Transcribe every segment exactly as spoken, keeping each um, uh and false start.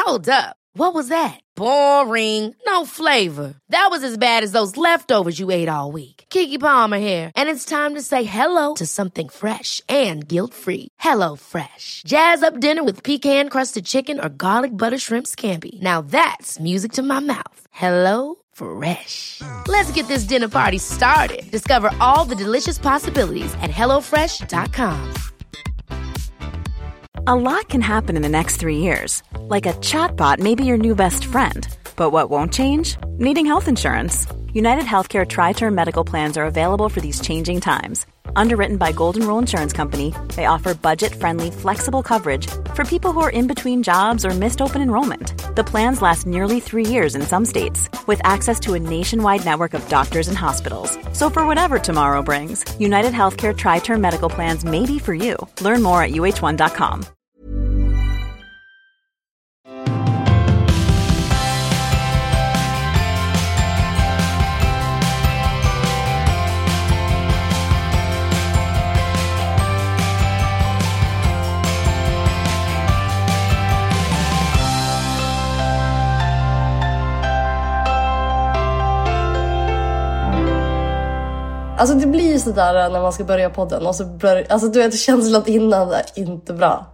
Hold up. What was that? Boring. No flavor. That was as bad as those leftovers you ate all week. Keke Palmer here, and it's time to say hello to something fresh and guilt-free. Hello Fresh. Jazz up dinner with pecan-crusted chicken or garlic butter shrimp scampi. Now that's music to my mouth. Hello Fresh. Let's get this dinner party started. Discover all the delicious possibilities at hello fresh dot com. A lot can happen in the next three years. Like a chatbot may be your new best friend. But what won't change? Needing health insurance. United Healthcare Tri-Term Medical Plans are available for these changing times. Underwritten by Golden Rule Insurance Company, they offer budget-friendly, flexible coverage for people who are in between jobs or missed open enrollment. The plans last nearly three years in some states, with access to a nationwide network of doctors and hospitals. So for whatever tomorrow brings, United Healthcare Tri-Term Medical Plans may be for you. Learn more at U H one dot com. Alltså det blir sådär när man ska börja podden och så börjar, alltså du vet, känslan innan är inte bra.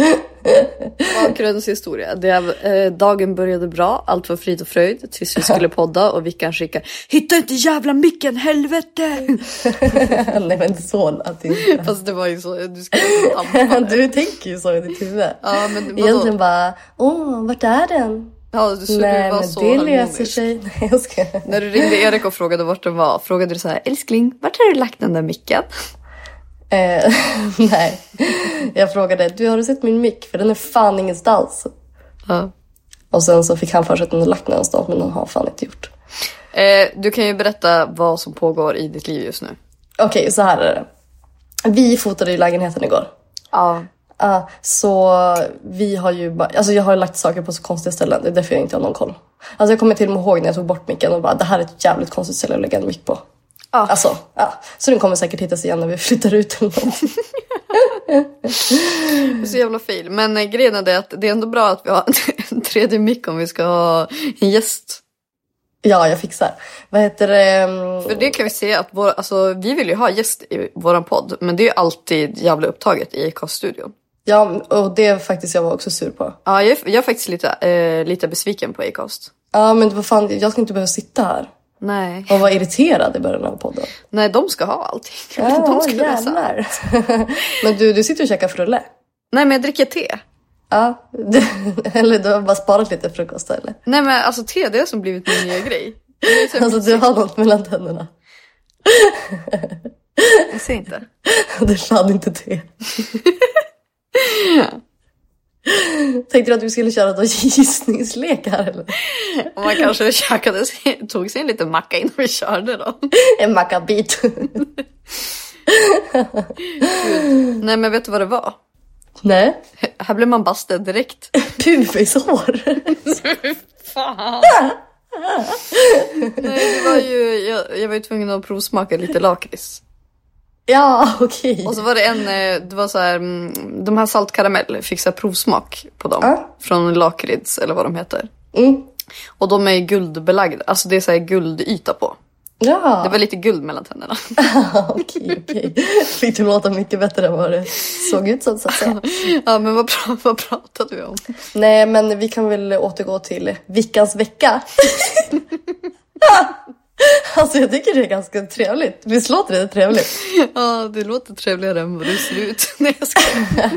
Bakgrundens historia. Det är, eh, dagen började bra, allt var frid och fröjd tills vi skulle podda och Vickan skickar: hitta inte jävla micken, helvete! Nej men så att det inte. Fast det var ju så, du skulle du tänker ju så i ditt huvud. Ja, men vadå? Egentligen bara, åh, vart är den? Ja, du skulle Nej, vara men så det harmonisk. löser sig. Nej, jag ska... När du ringde Erik och frågade vart den var, frågade du så här: älskling, vart har du lagt den där micken? Eh, nej, jag frågade, du har du sett min mick? För den är fan ingenstans. Ja. Och sen så fick han för sig att den har lagt den någonstans, men den har fan inte gjort. Eh, du kan ju berätta vad som pågår i ditt liv just nu. Okej, okay, så här är det. Vi fotade i lägenheten igår. Ja. Uh, så vi har ju bara, alltså jag har lagt saker på så konstiga ställen. Det är därför jag inte har någon koll. Alltså jag kommer till och med ihåg när jag tog bort micken och bara, det här är ett jävligt konstigt ställe att lägga en mick på. Ja. Alltså, ja. Så den kommer säkert hittas igen när vi flyttar ut eller något. Det är så jävla fel. Men eh, grejen är det att det är ändå bra att vi har en tredje mick om vi ska ha en gäst. Ja, jag fixar. Vad heter det? För det kan vi säga att vår, alltså, vi vill ju ha gäst i våran podd. Men det är ju alltid jävla upptaget i Acast-studion. Ja, och det är faktiskt jag var också sur på. Ja, jag, jag är faktiskt lite, eh, lite besviken på Acast. Ja, men vad fan, jag ska inte behöva sitta här. Nej. Och vara irriterad i början av podden. Nej, de ska ha allting. Ja, de ska jävlar. Men du, du sitter och käkar frulle. Nej, men jag dricker te. Ja, du, eller du har bara sparat lite frukost eller? Nej, men alltså te, det är som blivit min nya grej. Alltså du har något mellan tänderna. Jag ser inte. Det är fan inte te. Tänkte du att vi skulle köra någon gissningslek här eller? Man kanske käkade, tog sig en liten macka innan vi körde då. En mackabit. Nej, men vet du vad det var? Nej. Här blev man bastad direkt. Pubisår. Fan. Nej, det var ju, jag, jag var ju tvungen att provsmaka lite lakrits. Ja, okej. Okay. Och så var det en, det var så här, de här saltkaramell fick så här provsmak på dem. Uh. Från lakrits eller vad de heter. Mm. Och de är guldbelagda, alltså det är så här guldyta på. Ja. Det var lite guld mellan tänderna. Okej, okej. Fick du låta mycket bättre än vad det såg ut så att säga. Ja, men vad, vad pratade vi om? Nej, men vi kan väl återgå till Vickans vecka. Alltså jag tycker det är ganska trevligt. Visst låter det trevligt? Ja, det låter trevligare än vad du ser ut. Nej, jag ska.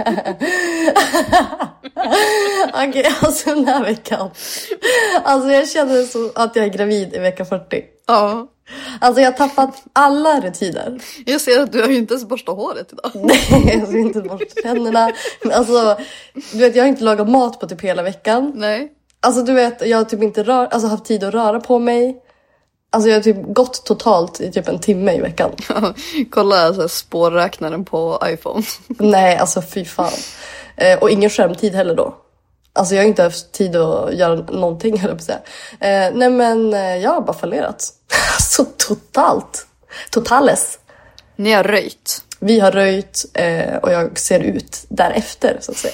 Okej, okay, alltså den här veckan. Alltså jag känner så att jag är gravid i vecka fyrtio. Ja. Alltså jag har tappat alla rutiner. Jag ser att du har ju inte ens borstat håret idag. Nej, jag ska inte borsta tänderna. Men alltså, du vet, jag har inte lagat mat på typ hela veckan. Nej. Alltså du vet, jag har typ inte rör, alltså, haft tid att röra på mig. Alltså jag har typ gått totalt i typ en timme i veckan. Kolla så här, spårräknaren på iPhone. Nej, alltså fy fan. Eh, och ingen skärmtid heller då. Alltså jag har inte haft tid att göra någonting, eller på att säga. Eh, nej men eh, jag har bara fallerat. Så totalt. Totales. Ni har röjt. Vi har röjt eh, och jag ser ut därefter så att säga.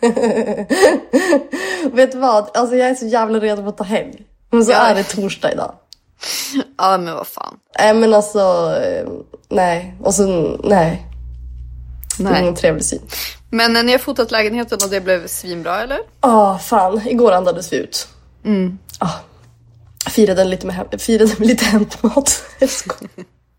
Vet du vad? Alltså jag är så jävla redo på att ta helg. Men så ja. Är det torsdag idag. Ja men vad fan. Nej men alltså, eh, nej. Och så, nej. Nej. Det är ingen trevlig syn. Men när ni har fotat lägenheten och det blev svinbra eller? Ja, oh, fan. Igår andades vi ut. Mm. Oh. Firade lite med, hem, firade med lite hämtmat. Jag skojar.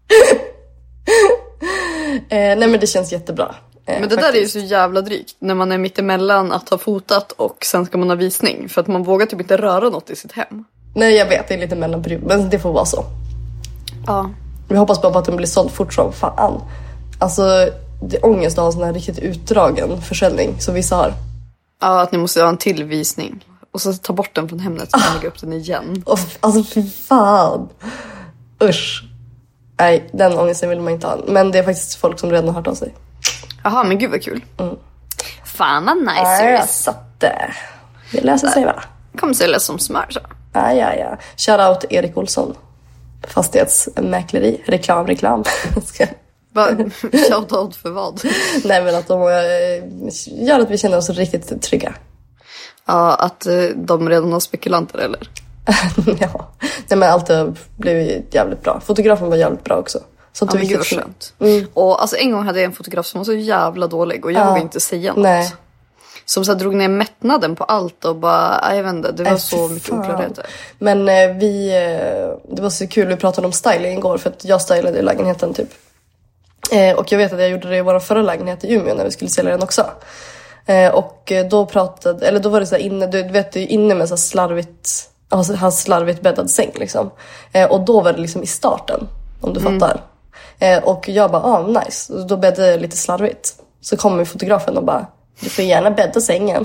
eh, nej men det känns jättebra. Eh, men det faktiskt. Där är ju så jävla drygt. När man är mitt emellan att ha fotat och sen ska man ha visning. För att man vågar typ inte röra något i sitt hem. Nej jag vet, det är lite mellanperiod. Men det får vara så. Ja. Vi hoppas bara på att den blir såld fort som fan. Alltså det är ångest att ha en sån här riktigt utdragen försäljning som vissa har. Ja, att ni måste ha en tillvisning. Och så ta bort den från Hemnet och ah. lägga upp den igen. Oh, alltså fy fan. Usch. Nej, den ångesten vill man inte ha. Men det är faktiskt folk som redan har hört av sig. Jaha, men gud vad kul. Mm. Fan vad nice. Ja, så att det löser sig va? Kommer sälja som smör så. Ja, ja, ja. Shoutout Erik Olsson. Fastighetsmäkleri. Reklam, reklam. Shoutout för vad? Nej, men att de äh, gör att vi känner oss riktigt trygga. Ja, att äh, de redan har spekulanter, eller? Ja. Nej, men allt har blivit jävligt bra. Fotografen var jävligt bra också. Så ja, men gud vad skönt. Mm. Och alltså en gång hade jag en fotograf som var så jävla dålig och jag ja. vågade inte säga något. Nej. Som så här, drog ner mättnaden på allt och bara, jag vet inte, det var äh, så mycket oklarheter. Men eh, vi, eh, det var så kul, vi pratade om styling igår för att jag stylade i lägenheten typ. Eh, och jag vet att jag gjorde det i vår förra lägenhet i Umeå när vi skulle sälja den också. Eh, och då pratade, eller då var det så här inne, du vet du inne med så här slarvigt, alltså hans slarvigt bäddad säng liksom. Eh, och då var det liksom i starten, om du mm. fattar. Eh, och jag bara, ah nice, och då bäddade jag lite slarvigt. Så kommer fotografen och bara, du får gärna bädda sängen.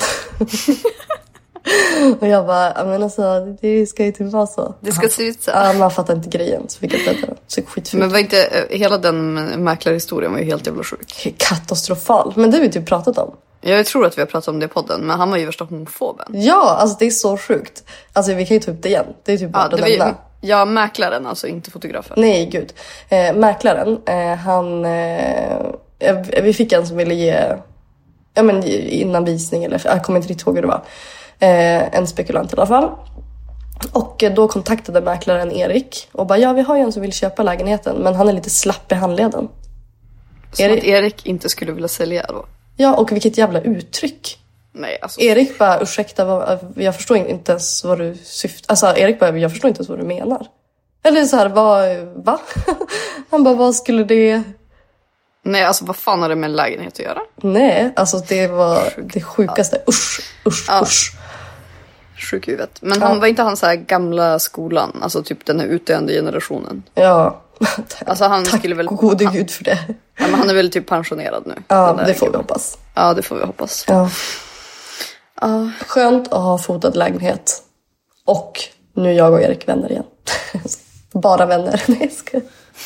Och jag bara, men alltså, det ska ju typ vara så. Det ska se ut så. Ja, man fattar inte grejen. Så fick jag bädda den. Så skitfult. Men var inte, hela den mäklarhistorien var ju helt jävla sjuk. Katastrofal. Men det har vi typ pratat om. Jag tror att vi har pratat om det i podden. Men han var ju värsta homofoben. Ja, alltså det är så sjukt. Alltså vi kan ju ta upp det igen. Det är typ bara ja, det var, ja, mäklaren alltså, inte fotografen. Nej, gud. Eh, mäklaren, eh, han... Eh, vi fick en som ville ge... Ja, men innan visning, eller jag kommer inte riktigt ihåg hur det var. Eh, en spekulant i alla fall. Och eh, då kontaktade mäklaren Erik och bara, ja vi har ju en som vill köpa lägenheten, men han är lite slapp i handleden. Som Erik... att Erik inte skulle vilja sälja då? Ja, och vilket jävla uttryck. Nej, alltså... Erik bara, ursäkta, vad, jag förstår inte ens vad du syftar. Alltså Erik bara, jag förstår inte ens vad du menar. Eller så här, vad, va? Han bara, vad skulle det... Nej, alltså vad fan har det med lägenhet att göra? Nej, alltså det var det sjukaste. Usch, usch, ja. usch. Sjuk huvudet. Men han ja. var inte han så här gamla skolan, alltså typ den här utdöende generationen. Ja. Alltså han Tack skulle väl gode gud för det. Ja, men han är väl typ pensionerad nu. Ja, det får vi hoppas. Ja, det får vi hoppas. Ja. Ja. Skönt att ha fotat lägenhet. Och nu jag och Erik vänner igen. Bara vänner. Nej, ska.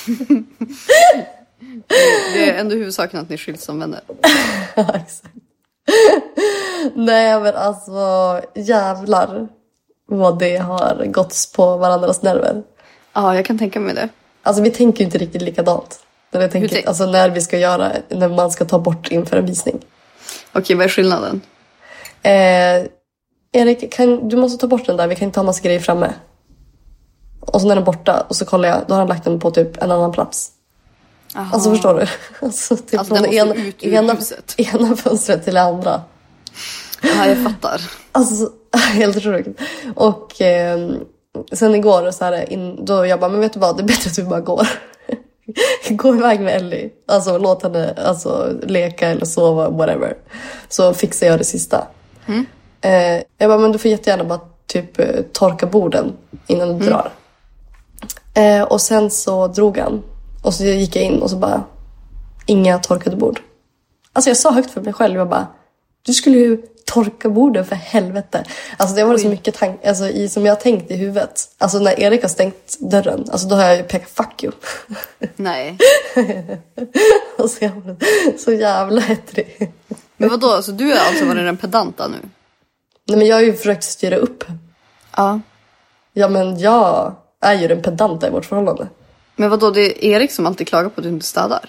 Det är ändå huvudsaken att ni skiljs som vänner. Ja, exakt. Nej, men alltså jävlar vad det har gått på varandras nerver. Ja, jag kan tänka mig det. Alltså vi tänker ju inte riktigt likadant. När, jag tänker, tänk- alltså, när vi ska göra, när man ska ta bort inför en visning. Okej, vad är skillnaden? Eh, Erik, kan, du måste ta bort den där, vi kan inte ha massa grejer framme. Och så när den är borta, och så kollar jag, då har han lagt den på typ en annan plats. Aha. Alltså förstår du? Alltså, typ alltså från den ena, ut ur ena, huset. ena fönstret till det andra. Ja, jag fattar. Alltså, helt sjukt. Och eh, sen igår så här, in, då jag bara, men vet du vad, det är bättre att vi bara går. Gå iväg med Ellie. Alltså låt henne alltså, leka eller sova, whatever. Så fixar jag det sista. Mm. Eh, jag bara, men du får jättegärna bara typ torka borden innan du mm. drar. Eh, och sen så drog han. Och så gick jag in och så bara, inga torkade bord. Alltså jag sa högt för mig själv, jag bara, du skulle ju torka borden för helvete. Alltså det var Oj. så mycket tank, alltså, i, som jag har tänkt i huvudet. Alltså när Erik har stängt dörren, alltså då har jag ju pekat fuck you. Nej. Och så, jävla, så jävla ettrig. Men vadå, alltså du är alltså varit den pedanta nu? Nej men jag har ju försökt styra upp. Ja. Ja men jag är ju den pedanta i vårt förhållande. Men vadå, det är Erik som alltid klagar på att du inte städar?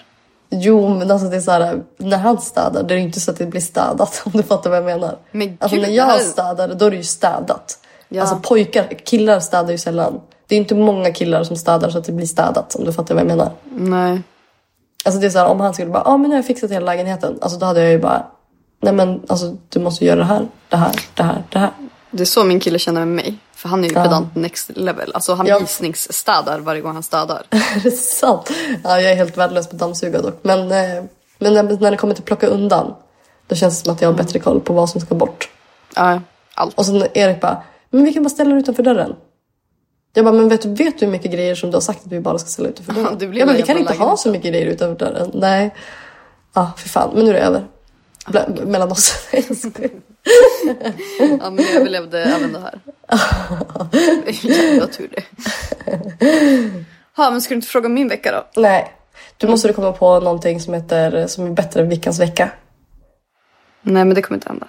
Jo, men alltså det är så här, när han städar, det är inte så att det blir städat, om du fattar vad jag menar. Men alltså gud, när jag här... städar, då är det ju städat. Ja. Alltså pojkar, killar städar ju sällan. Det är inte många killar som städar så att det blir städat, om du fattar vad jag menar. Nej. Alltså det är så här, om han skulle bara, ja ah, men nu har jag fixat hela lägenheten. Alltså då hade jag ju bara, nej men alltså du måste göra det här, det här, det här, det här. Det är så min kille känner med mig. För han är ju ja. pedant next level. Alltså han ja. visningsstädar varje gång han städar. Det är sant. Ja, jag är helt värdelös på dammsuga dock. Men, eh, men när, när det kommer till att plocka undan, då känns det som att jag har bättre koll på vad som ska bort. Ja, allt. Och så Erik bara, men vi kan bara ställa det utanför dörren. Jag bara, men vet du, vet du hur mycket grejer som du har sagt att vi bara ska ställa utanför dörren? Ja, jag bara, vi kan inte ha så mycket grejer utanför dörren. Nej. Ja, för fan. Men nu är det över. Bl- mellan oss. Ja, men jag överlevde även det här. Jävla tur det. Ja, men ska du inte fråga min vecka då? Nej. Du måste du komma på någonting som heter, som är bättre än veckans vecka. Nej, men det kommer inte hända.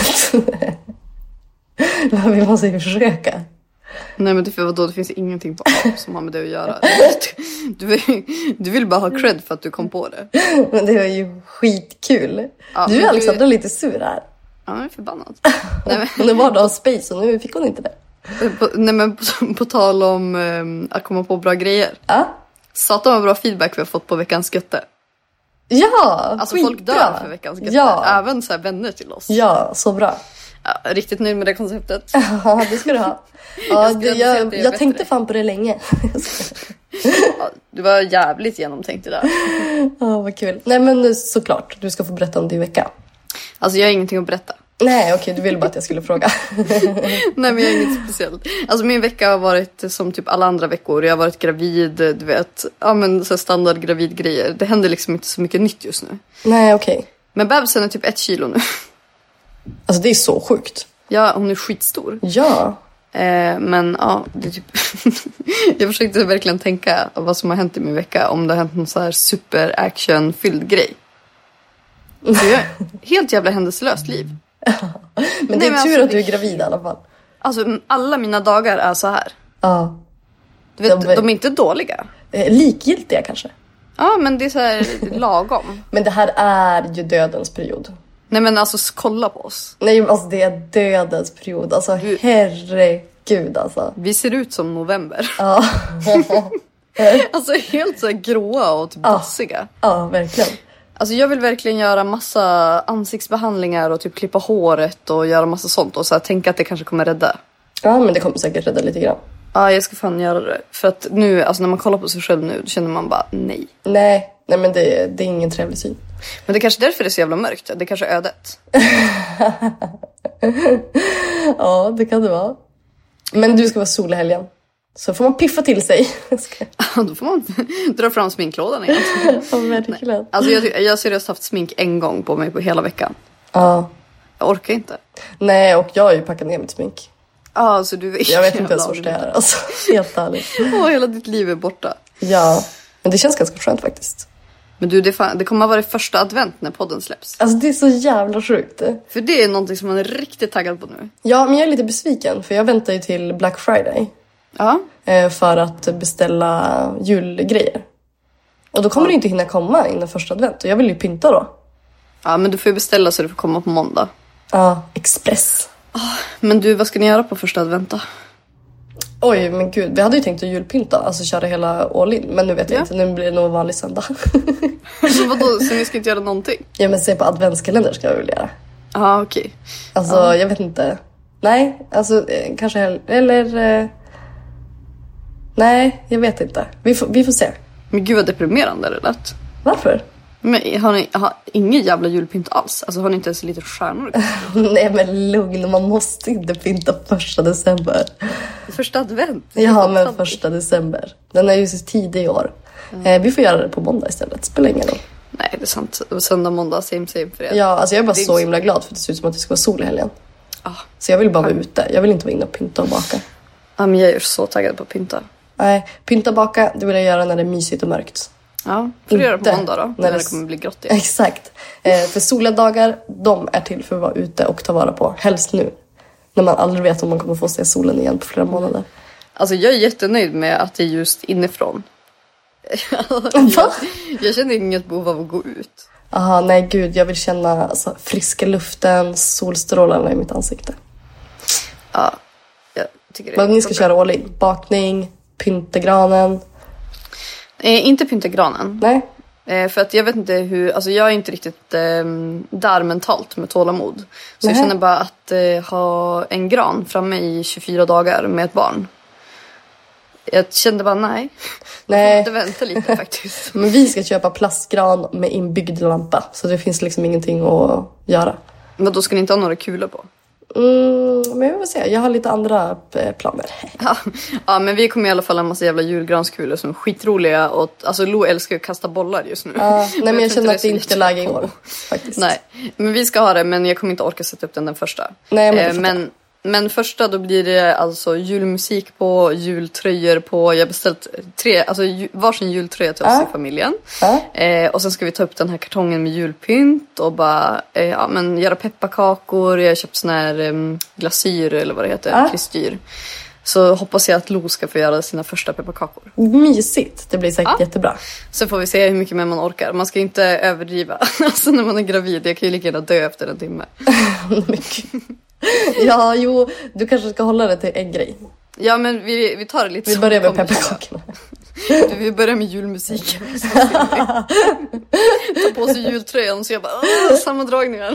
Men vi måste ju försöka. Nej, men det, för vadå? Det finns ingenting på A som har med det att göra. Du vill, du vill bara ha cred för att du kom på det. Men det var ju skitkul. Ja, du är Alexandra du... lite sur här. Ja, jag är förbannad. Nej, men... Hon är bara av space och nu fick hon inte det. På, nej, men på, på tal om um, att komma på bra grejer. Ja. Satan vad bra feedback vi har fått på veckans götte. Ja, alltså skitbra. Folk dör för veckans götte. Ja. Även så här vänner till oss. Ja, så bra. Ja, riktigt nöjd med det konceptet. Ja, det ska du ha. Ja, jag jag, jag, jag tänkte fan på det länge. Ja, du var jävligt genomtänkt det där. Ja, vad kul. Nej, men såklart, du ska få berätta om din vecka. Alltså jag har ingenting att berätta. Nej, okej, du ville bara att jag skulle fråga. Nej, men jag har inget speciellt. Alltså min vecka har varit som typ alla andra veckor. Jag har varit gravid, du vet. Ja, men så standard gravidgrejer. Det händer liksom inte så mycket nytt just nu. Nej, okej. Men bebisen är typ ett kilo nu. Alltså det är så sjukt. Ja, hon är skitstor. Ja. Eh, men ja, det är typ... jag försökte verkligen tänka vad som har hänt i min vecka. Om det har hänt någon så här super action-fylld grej. Så jag helt jävla händelselöst liv. Men det är Nej, tur alltså, att du är gravid i alla fall. Alltså alla mina dagar är så här. Ja. Du vet, de är, de är inte dåliga. Likgiltiga kanske. Ja, men det är så här lagom. Men det här är ju dödens period. Nej, men alltså kolla på oss. Nej, alltså det är dödens period. Alltså du... herregud alltså. Vi ser ut som november. Ja. Alltså helt så här gråa och typ dassiga. Ja, ja, verkligen. Alltså jag vill verkligen göra massa ansiktsbehandlingar och typ klippa håret och göra massa sånt. Och så här, tänka att det kanske kommer rädda. Ja, men det kommer säkert rädda lite grann. Ja, jag ska fan göra det. För att nu, alltså när man kollar på sig själv nu, då känner man bara nej. Nej, nej men det, det är ingen trevlig syn. Men det är kanske därför det är så jävla mörkt. Det är kanske är ödet. Ja, det kan det vara. Men du ska vara sol i helgen. Så får man piffa till sig. Ja, då får man dra fram sminklådan igen. Ja, verkligen. Alltså jag, jag har seriöst haft smink en gång på mig på hela veckan. Ja. Jag orkar inte. Nej, och jag har ju packat ner mitt smink. Ja, alltså du vet. Jag vet inte ens vad det är. Alltså, helt ärligt. Åh, hela ditt liv är borta. Ja, men det känns ganska skönt faktiskt. Men du, det, fan, det kommer att vara första advent när podden släpps. Alltså det är så jävla sjukt. För det är någonting som man är riktigt taggad på nu. Ja, men jag är lite besviken. För jag väntar ju till Black Friday. Ja. För att beställa julgrejer. Och då kommer ja. det inte hinna komma innan första advent. Och jag vill ju pynta då. Ja, men du får ju beställa så du får komma på måndag. Ja, express. Men du, vad ska ni göra på första advent då? Oj, men gud. Vi hade ju tänkt att julpynta. Alltså köra hela all in. Men nu vet jag ja. inte. Nu blir det nog vanlig söndag. Men vadå? Så ni ska inte göra någonting? Ja, men se på adventskalender ska jag väl göra. Ja, okej. Okay. Alltså, ja. jag vet inte. Nej, alltså eh, kanske... Eller... Eh, nej, jag vet inte. Vi får, vi får se. Men gud vad deprimerande det lät. Varför? Men har ni har ingen jävla julpynt alls? Alltså har ni inte ens lite stjärnor? Nej, men lugn. Man måste inte pynta första december. Första advent? Ja, men första december. Den är ju så tidig i år. Mm. Eh, vi får göra det på måndag istället. Spelar ingen roll. Nej, det är sant. Söndag, måndag, same, same för er. Ja, alltså jag är bara så himla glad för att det ser ut som att det ska vara sol i helgen. Ah, så jag vill bara vara ute. Jag vill inte vara inne och pynta och baka. Ja, men jag är så taggad på att pynta. Nej, pynta och baka, det vill jag göra när det är mysigt och mörkt. Ja, får du göra på måndag då? När, när det, det kommer bli grått igen. Exakt. Eh, för soldagar, de är till för att vara ute och ta vara på. Helst nu. När man aldrig vet om man kommer få se solen igen på flera månader. Alltså jag är jättenöjd med att det är just inifrån. jag, jag känner inget behov av att gå ut. Aha, nej gud, jag vill känna alltså, friska luften, solstrålarna i mitt ansikte. Ja, jag tycker det. Men ni ska köra all in. Bakning, pyntegranen. Eh, inte pyntegranen. Nej. Eh, för att jag vet inte hur, alltså jag är inte riktigt eh, där mentalt med tålamod. Så Nej. jag känner bara att eh, ha en gran framme i tjugofyra dagar med ett barn. Jag kände bara nej. Nej. Jag får inte vänta lite faktiskt. Men vi ska köpa plastgran med inbyggd lampa. Så det finns liksom ingenting att göra. Men då ska ni inte ha några kulor på? Mm, men jag vill säga, jag har lite andra planer. Ja, ja, men vi kommer i alla fall ha en massa jävla julgranskulor som är skitroliga. Och, alltså Lo älskar ju att kasta bollar just nu. Ja, nej men jag, jag känner att det inte är läge i år faktiskt. Nej, men vi ska ha det, men jag kommer inte orka sätta upp den den första. Nej, men, eh, men Men första då blir det alltså julmusik på, jultröjor på. Jag har beställt tre, alltså varsin jultröja till oss äh. i familjen. Äh. Eh, och sen ska vi ta upp den här kartongen med julpynt och bara eh, ja, men göra pepparkakor. Jag har köpt sån här eh, glasyr eller vad det heter, äh. kristyr. Så hoppas jag att Lo ska få göra sina första pepparkakor. Mysigt, det blir säkert ja. jättebra. Så får vi se hur mycket mer man orkar. Man ska inte överdriva. Alltså när man är gravid, jag kan ju lika gärna dö efter en timme. Ja, jo, du kanske ska hålla det till en grej. Ja, men vi, vi tar det lite. Vi börjar med pepparkakorna. Vi börjar med julmusiken. Ta på sig jultröjan så jag bara, åh, sammandragningar.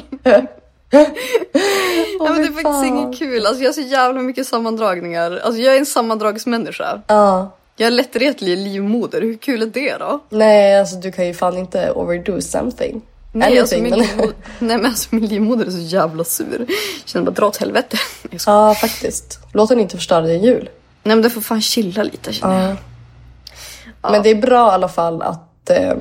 Ja, men det är faktiskt inget kul. Alltså jag har så jävla mycket sammandragningar. Alltså jag är en sammandragsmänniska. Ja. Jag är lättretlig livmoder. Hur kul är det då? Nej, alltså du kan ju fan inte overdo something. Nej, alltså min, livmoder, nej men alltså min livmoder är så jävla sur. Jag känner bara dra åt helvete. Ja, faktiskt. Låt den inte förstöra din jul. Nej, men det får fan chilla lite, känner jag. Ja. Ja. Men det är bra i alla fall att eh,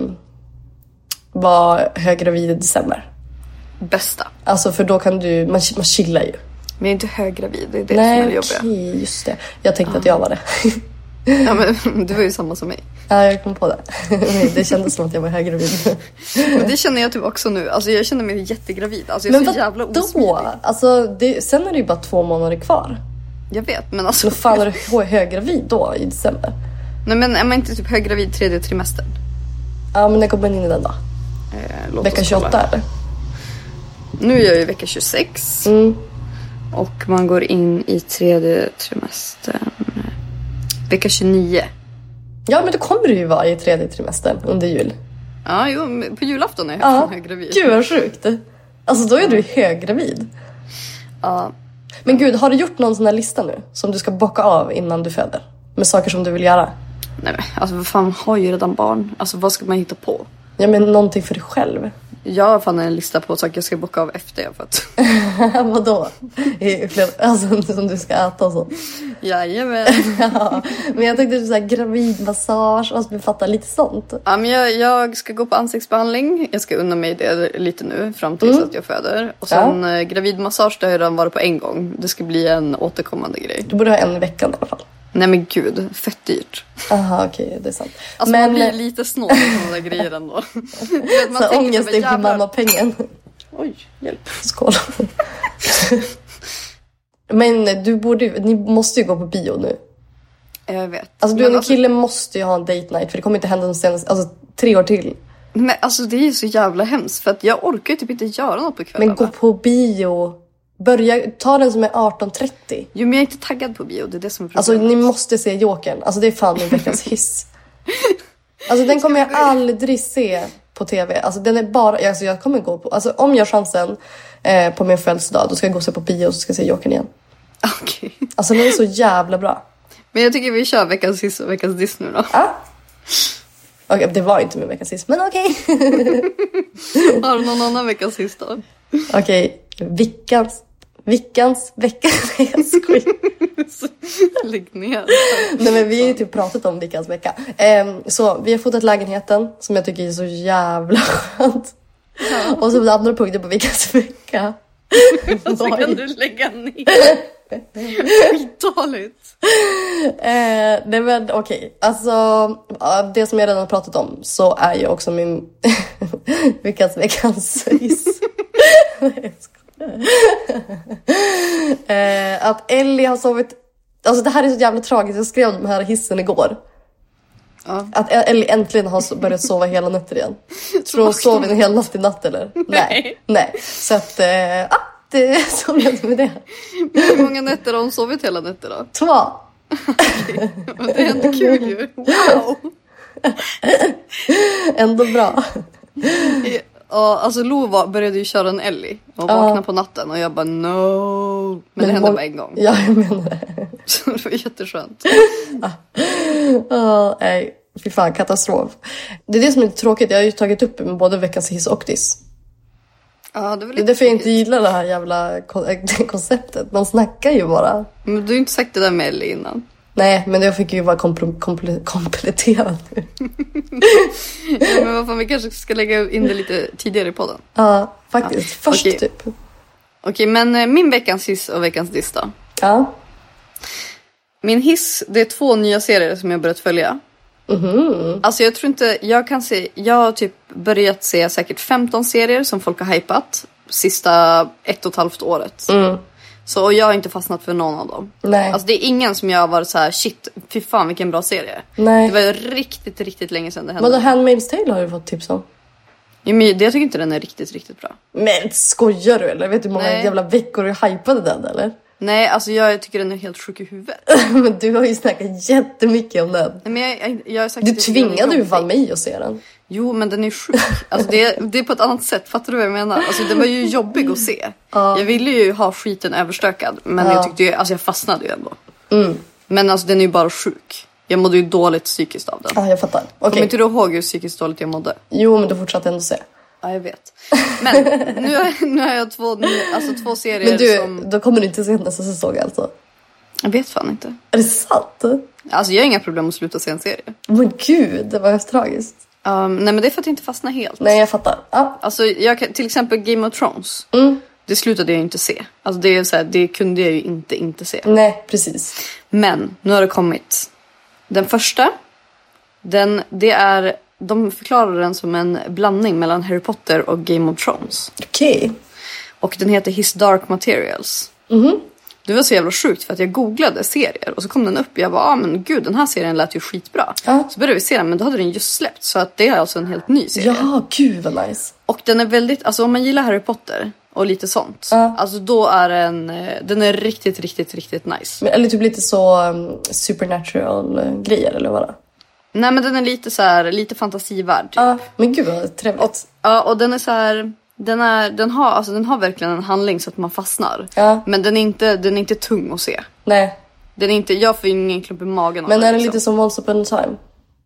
vara höggravid i december. Bästa. Alltså för då kan du, man, man chillar ju. Men jag är inte höggravid, det är det nej, som är det jobbiga. Nej, just det. Jag tänkte ja. att jag var det. Ja, men du var ju samma som mig. Ja, jag kom på det. Det kändes som att jag var höggravid. Men det känner jag typ också nu. Alltså jag känner mig jättegravid. Alltså jag är men så jävla osmidig. Alltså det, sen är det ju bara två månader kvar. Jag vet, men alltså... Men fan är du höggravid då i december? Nej, men är man inte typ höggravid tredje trimestern? Ja, men när kommer man in i den då? Eh, vecka tjugoåtta eller? Nu är jag ju vecka tjugosex. Mm. Och man går in i tredje trimestern vecka tjugonio. Ja, men då kommer du ju vara i tredje trimestern under jul. Ja, jo, på julafton är jag ja. höggravid. Gud vad sjukt. Alltså då är du höggravid. Ja. Men gud, har du gjort någon sån här lista nu som du ska bocka av innan du föder? Med saker som du vill göra? Nej, men alltså vad fan, har ju redan barn. Alltså vad ska man hitta på? Ja, men någonting för dig själv. Jag har fan en lista på saker jag ska bocka av efter jag fått. Vadå? Alltså som du ska äta och så. Jajamän. Ja, men jag tänkte så här gravidmassage och så fatta lite sånt. Ja, men jag, jag ska gå på ansiktsbehandling. Jag ska unna mig det lite nu fram tills mm. att jag föder. Och sen ja. gravidmassage, det har jag redan varit på en gång. Det ska bli en återkommande grej. Du borde ha en i veckan i alla fall. Nej men gud, fett dyrt. Aha, okej, okay, det är sant. Alltså men... man blir lite snål i sådana där grejer ändå. Man så ångest inför jävlar... mammapengen. Oj, hjälp. Skål. Men du borde ju, ni måste ju gå på bio nu. Jag vet. Alltså du och en alltså... kille måste ju ha en date night. För det kommer inte hända de senaste, alltså tre år till. Men alltså det är så jävla hemskt. För att jag orkar ju typ inte göra något på kvällen. Men gå på bio. Börja, ta den som är arton trettio. Jo, men jag är inte taggad på bio. Det är det som är alltså ni måste se Jokern. Alltså det är fan min veckans hiss. Alltså den kommer jag aldrig se på tv. Alltså den är bara, alltså jag kommer gå på, alltså om jag har chansen eh, på min födelsedag, då ska jag gå och se på bio och så ska jag se Jokern igen. Okej. Okay. Alltså den är så jävla bra. Men jag tycker vi kör veckans hiss och veckans diss nu då. Ja. Okej, okay, det var inte min veckans hiss, men okej. Okay. Har du någon annan veckans hiss då? Okej, okay. Vickans Vickans vecka. Nej, jag skojar. Lägg ner. Nej, men vi har ju typ pratat om Vickans vecka. Um, så vi har fotat lägenheten som jag tycker är så jävla skönt. Ja. Och så den andra punkten på Vickans vecka. Och så kan du lägga ner. Skitdåligt. uh, nej men okej. Okay. Alltså det som jag redan har pratat om så är ju också min Vickans veckans hiss. eh, att Ellie har sovit. Alltså det här är så jävla tragiskt. Jag skrev den här hissen igår. Ja. Att Ellie äntligen har börjat sova hela nätter igen. Tror du hon sov en hel natt i natt eller? Nej. Nej. Så att, äh, ah, det är så lätt med det. Hur många nätter har hon sovit hela nätter då? Två. Okay. Det är ändå kul ju. Wow. Ändå bra. Ja, alltså Lo var, började ju köra en Ellie och vakna uh. på natten och jag bara no. Men, Men det hände må- bara en gång. Ja, jag menar det. Så det var jätteskönt. Ja, nej. Fy fan, katastrof. Det är det som är tråkigt. Jag har ju tagit upp med både veckans hiss och diss. Ja, det, var det är därför jag inte gillar det här jävla konceptet. Man snackar ju bara. Men du har ju inte sagt det där med Ellie innan. Nej, men jag fick ju vara kompl- kompl- kompletterad nu. Ja, men vad fan, vi kanske ska lägga in det lite tidigare i podden. Ja, faktiskt. Ja. Först Okej. typ. Okej, men min veckans hiss och veckans diss då? Ja. Min hiss, det är två nya serier som jag börjat följa. Mm-hmm. Alltså jag tror inte, jag kan se, jag har typ börjat se säkert femton serier som folk har hypat sista ett och ett halvt året. Mm. Så och jag har inte fastnat för någon av dem. Nej. Alltså det är ingen som jag har varit så här shit, fy fan vilken bra serie. Nej. Det var ju riktigt, riktigt länge sedan det hände. Men The Handmaid's Tale har du fått tips om. Ja, men jag tycker inte den är riktigt, riktigt bra. Men skojar du eller? Vet du hur många Nej. jävla veckor du hypade den eller? Nej, alltså jag tycker den är helt sjuk i huvudet. Men du har ju snackat jättemycket om den. Nej, men jag, jag, jag har sagt Du att jag tycker den är tvingade ju jobbig. fan mig att se den. Jo, men den är sjuk. Alltså det, det är på ett annat sätt. Fattar du vad jag menar? Alltså den var ju jobbig att se. Ja. Jag ville ju ha skiten överstökad. Men Ja. jag tyckte ju, alltså jag fastnade ju ändå. Mm. Men alltså den är ju bara sjuk. Jag mådde ju dåligt psykiskt av den. Ja, jag fattar. Kommer Okej. inte du ihåg hur psykiskt dåligt jag mådde? Jo, men du fortsatte ändå se. Ja, jag vet. Men nu har, nu har jag två, alltså två serier Men du, som... då kommer du inte se nästa säsong alltså? Jag vet fan inte. Är det sant? Alltså jag har inga problem att sluta se en serie. Men gud, det var tragiskt. Um, nej, men det är för att jag inte fastnar helt. Nej, jag fattar. Ja. Alltså jag kan, till exempel Game of Thrones. Mm. Det slutade jag inte se. Alltså det är så här, det kunde jag ju inte inte se. Nej, precis. Men nu har det kommit. Den första, den, det är, de förklarar den som en blandning mellan Harry Potter och Game of Thrones. Okej. Okay. Och den heter His Dark Materials. Mhm. Det var så jävla sjukt för att jag googlade serier och så kom den upp och jag bara, ah, men gud, den här serien lät ju skitbra. Ja. Så började vi se den, men då hade den just släppt, så att det är alltså en helt ny serie. Ja, gud vad nice. Och den är väldigt, alltså om man gillar Harry Potter och lite sånt, Ja. alltså då är den, den är riktigt, riktigt, riktigt nice. Men, eller typ lite så um, supernatural uh, grejer eller vad det? Nej, men den är lite så här, lite fantasivärd typ. Ja, men gud vad trevligt. Och, ja, och den är så här, den är, den har, alltså den har verkligen en handling så att man fastnar. Ja. Men den är inte, den är inte tung att se. Nej. Den är inte, jag får ingen klump i magen av Men är det liksom. lite som Once Upon a Time?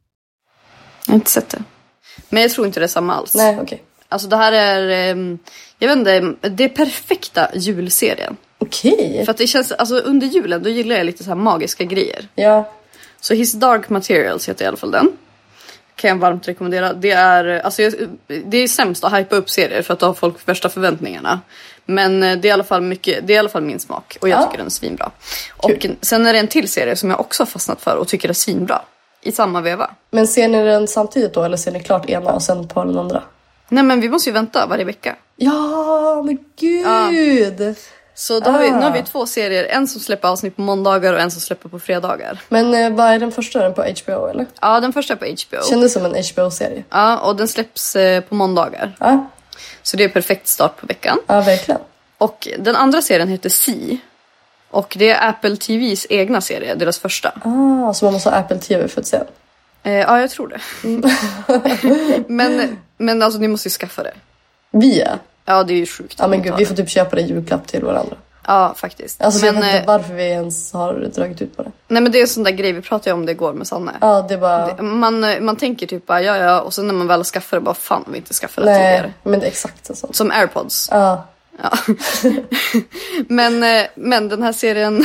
Jag har inte sett det. Men jag tror inte det är samma alls. Nej, okej. Okay. Alltså det här är, um, jag vet inte, det är perfekta julserien. Okej. Okay. För att det känns, alltså under julen då gillar jag lite så här magiska grejer. Ja. Så His Dark Materials heter i alla fall den. Kan jag varmt rekommendera. Det är, alltså, det är sämst att hypa upp serier för att då har folk värsta förväntningarna. Men det är i alla fall mycket, det är i alla fall min smak. Och jag ja. tycker den är svinbra. Och sen är det en till serie som jag också har fastnat för och tycker är svinbra. I samma veva. Men ser ni den samtidigt då? Eller ser ni klart ena och sen på den andra? Nej, men vi måste ju vänta varje vecka. Ja, men gud! Ja. Så då har vi, nu har vi två serier. En som släpper avsnitt på måndagar och en som släpper på fredagar. Men eh, vad är den första? Den på H B O eller? Ja, den första är på H B O. Kändes som en H B O-serie. Ja, och den släpps eh, på måndagar. Ja. Så det är perfekt start på veckan. Ja, verkligen. Och den andra serien heter Sea. Och det är Apple T V:s egna serie, deras första. Ah, så man måste ha Apple T V för att se. Eh, ja, jag tror det. Mm. men, men alltså, ni måste ju skaffa det. Vi är? Ja, det är ju sjukt. Ja, men gud, vi får typ köpa det i julklapp till varandra. Ja, faktiskt. Alltså, men, jag vet inte eh, varför vi ens har dragit ut på det. Nej, men det är en sån där grej, vi pratade om det igår med Sanne. Ja, det bara... Det, man, man tänker typ bara, ja, ja. Och sen när man väl skaffar det, bara fan om vi inte skaffar det Nej, tidigare. men det är exakt så. Som AirPods. Ja. Ja. men, men den här serien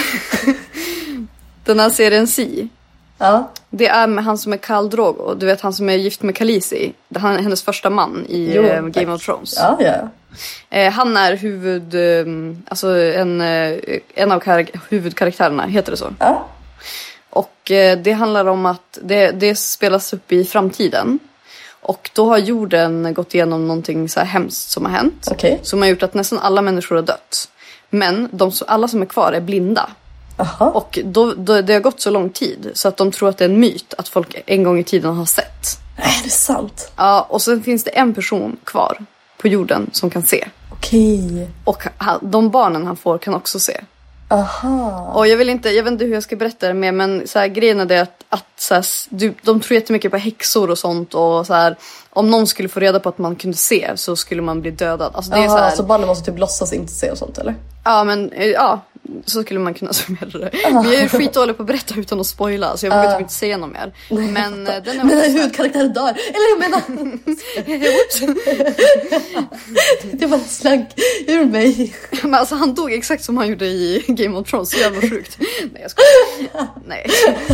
den här serien Sea, ja. det är med han som är Khal Drogo. Du vet, han som är gift med Khaleesi. Han är hennes första man i jo, Game tack. of Thrones. Ja, ja. eh, Han är huvud alltså en, en av kar- huvudkaraktärerna, heter det så? Ja. Och eh, det handlar om att det, det spelas upp i framtiden. Och då har jorden gått igenom någonting så här hemskt som har hänt. Okay. Som har gjort att nästan alla människor har dött. Men de, alla som är kvar är blinda. Aha. Och då, då, det har gått så lång tid så att de tror att det är en myt att folk en gång i tiden har sett. Är det sant? Ja, och sen finns det en person kvar på jorden som kan se. Okej. Och han, de barnen han får kan också se. Aha. Och jag vill inte, jag vet inte hur jag ska berätta det mer, men så här, grejen är det att, att så här, du, de tror jättemycket på häxor och sånt, och så här, om någon skulle få reda på att man kunde se så skulle man bli dödad. Alltså det är Aha, så här, så barnen måste typ låtsas inte se och sånt, eller? ja, men ja, så skulle man kunna summera det. Men jag är skitdålig på att berätta utan att spoila, så jag vågar uh. typ inte säga något mer. Men uh, den är men huvudkaraktären dör. Eller jag menar det var en slank ur mig. Men alltså han dog exakt som han gjorde i Game of Thrones. Så jävla sjukt. Nej, jag skojar. Nej.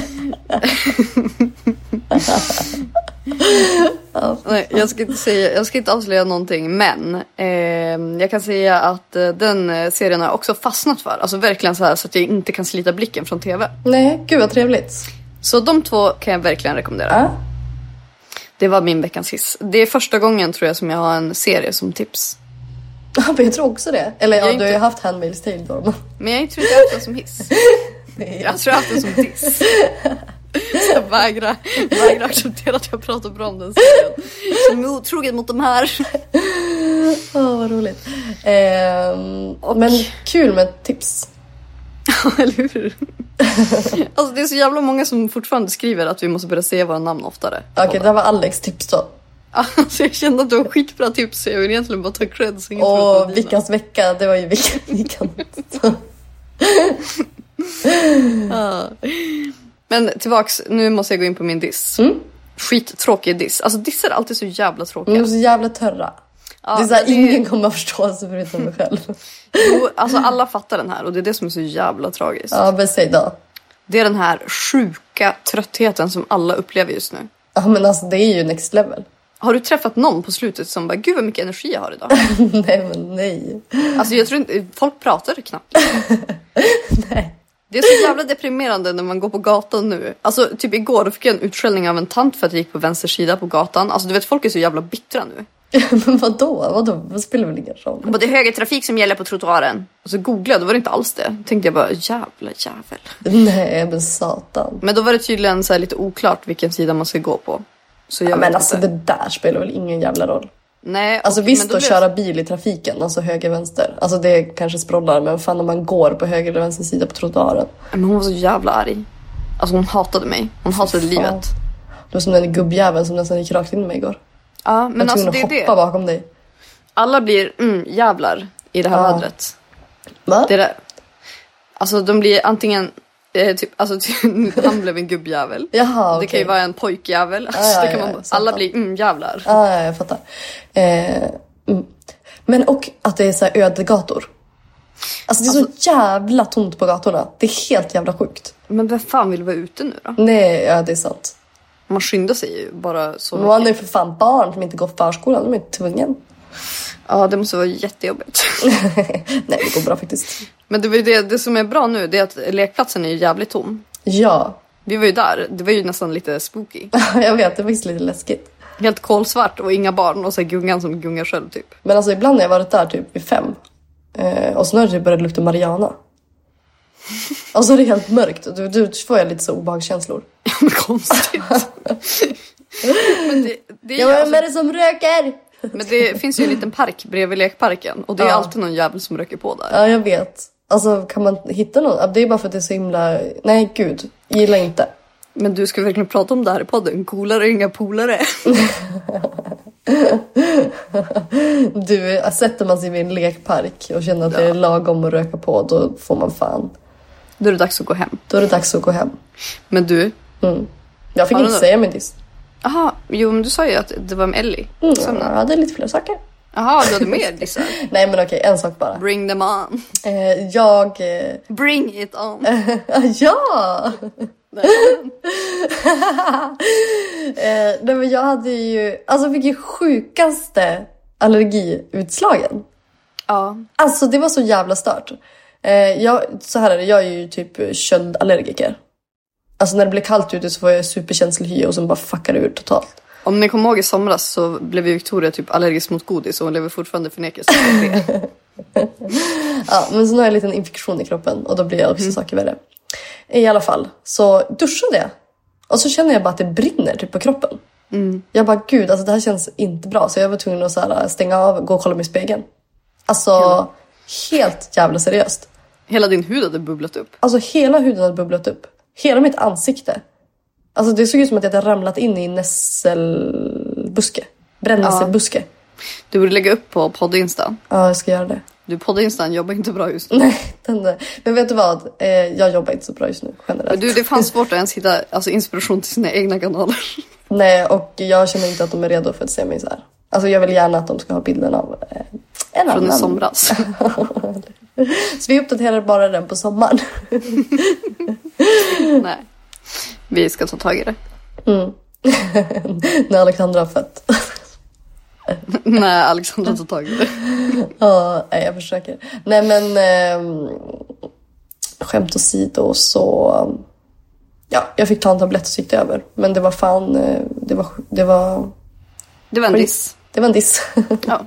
Nej, jag ska inte säga, jag ska inte avslöja någonting, men eh, jag kan säga att eh, den serien har också fastnat för, alltså verkligen så här så att jag inte kan slita blicken från tv. Nej, gud vad trevligt. Så de två kan jag verkligen rekommendera. Äh? Det var min veckans hiss. Det är första gången tror jag som jag har en serie som tips. Ja, men jag tror också det. Eller ja, inte... du har ju haft Handmaid's Tale då. Men jag tror inte jag har haft den som hiss. Nej. Jag tror jag har haft den som diss. Så jag vägrar, vägrar acceptera att jag pratar bra om den serien. Som är otrogen mot de här. Åh, oh, vad roligt. Eh, och... Men kul med tips. Ja, eller hur? Alltså det är så jävla många som fortfarande skriver att vi måste börja säga våra namn oftare. Okej, okay, det var Alex tips då. Alltså jag kände att det var skitbra tips. Jag vill egentligen bara ta cred. Och Vickans vecka, det var ju Vickan. Ja. Men tillbaks, nu måste jag gå in på min diss. Mm. Skittråkig diss. Alltså dissar är alltid så jävla tråkiga. De är så jävla törra. Ja, det är så här, det... ingen kommer att förstå sig förutom mig själv. Jo, alltså alla fattar den här. Och det är det som är så jävla tragiskt. Ja, men säg då. Det är den här sjuka tröttheten som alla upplever just nu. Ja, men alltså det är ju next level. Har du träffat någon på slutet som bara, gud vad mycket energi jag har idag? Nej, men nej. Alltså jag tror inte, folk pratar knappt. Nej. Det är så jävla deprimerande när man går på gatan nu. Alltså typ igår då fick jag en utskällning av en tant för att jag gick på vänster sida på gatan. Alltså du vet, folk är så jävla bittra nu. Men vadå? Vadå? Vad spelar väl ingen roll? Men det är höger trafik som gäller på trottoaren. Och så googlade jag, då var det inte alls det. Tänkte jag bara, jävla jävel. Nej, men satan. Men då var det tydligen så här lite oklart vilken sida man ska gå på. Så jag ja, men alltså inte. Det där spelar väl ingen jävla roll. Nej, alltså okay, visst att blev... köra bil i trafiken, alltså höger vänster. Alltså det kanske sprollar, men fan om man går på höger eller vänster sida på trottoaren. Men hon var så jävla arg. Alltså hon hatade mig. Hon hatade fan. Livet. Det var som den gubbjäveln som nästan gick rakt in i mig igår. Ja, men alltså det är det. Hoppa bakom dig. Alla blir mm, jävlar i det här ja. vädret. Va? Det där. Alltså de blir antingen eh, typ, alltså typ, han blev en gubbjävel. Jaha, okay. Det kan ju vara en pojkjävel. Alltså, ja, ja, det kan man, ja, alla blir mm, jävlar. Ja, ja, jag fattar. Eh, mm. Men och att det är så här öde gator. Alltså det är alltså, så jävla tomt på gatorna. Det är helt jävla sjukt. Men vem fan vill vara ute nu då? Nej, ja det är sant. Man skyndar sig ju bara så. Man är för fan barn som inte går på förskolan. De är tvungen. Ja, det måste vara jättejobbigt. Nej, det går bra faktiskt. Men det, var ju det, det som är bra nu, det är att lekplatsen är ju jävligt tom. Ja. Vi var ju där. Det var ju nästan lite spooky. Jag vet, det var faktiskt lite läskigt. Helt kolsvart och inga barn och så gungan som gungar själv typ. Men alltså ibland har jag varit där typ vid fem. Eh, och så när det typ började lukta Mariana. Alltså det är helt mörkt. Du, du får jag lite så obehagskänslor. Ja, men konstigt. Men det, det är ja, alltså... vem är det som röker? Men det finns ju en liten park bredvid lekparken. Och det är ja. alltid någon jävel som röker på där. Ja, jag vet. Alltså kan man hitta någon? Det är bara för att det är så himla... Nej, gud. Gillar inte. Men du ska verkligen prata om det här i podden. Coolare, inga polare. Du, sätter man sig vid en lekpark och känner att ja. det är lagom att röka på, då får man fan. Då är det dags att gå hem. Då är det dags att gå hem. Men du? Mm. Jag fick inte säga min diss. Jaha, jo men du sa ju att det var med Ellie. Mm, ja, jag hade lite fler saker. Jaha, du hade mer dissar. Nej men okej, en sak bara. Bring them on. Eh, jag... Eh... Bring it on. Ja! eh, nej men jag hade ju... Alltså fick ju sjukaste allergiutslagen. Ja. Alltså det var så jävla stört. Eh, jag, så här är det, jag är ju typ köldallergiker. Alltså när det blir kallt ute så får jag superkänslig hy och sen bara fuckar det ur totalt. Om ni kommer ihåg i somras så blev Victoria typ allergisk mot godis och hon lever fortfarande förnekelse. Ja, men så har jag en liten infektion i kroppen och då blir jag också mm. saker värre. I alla fall så duschade jag. Och så känner jag bara att det brinner typ på kroppen. Mm. Jag bara, gud, alltså det här känns inte bra. Så jag var tvungen att så här, stänga av, gå och kolla mig i spegeln. Alltså, hela. helt jävla seriöst. Hela din hud hade bubblat upp? Alltså hela huden hade bubblat upp. Hela mitt ansikte. Alltså det såg ut som att jag hade ramlat in i nässelbuske. Brännässelbuske. Ja. Du borde lägga upp på podd-instan. Ja, jag ska göra det. Du, podd-instan jobbar inte bra just nu. Nej, den där. Men vet du vad? Eh, jag jobbar inte så bra just nu, generellt. Du, det fanns svårt att ens hitta alltså, inspiration till sina egna kanaler. Nej, och jag känner inte att de är redo för att se mig så här. Alltså jag vill gärna att de ska ha bilden av eh, en Från annan. en somras. Så vi uppdaterar bara den på sommaren. Nej, vi ska ta tag i det. Mm. När Alexandra har fött. Nej, Alexandra tar tag i det. Ja, nej, jag försöker. Nej, men eh, skämt åsido så... Ja, jag fick ta en tablett och så gick det över. Men det var fan... Eh, det var... Det var, det var en diss. Det var en diss. Ja.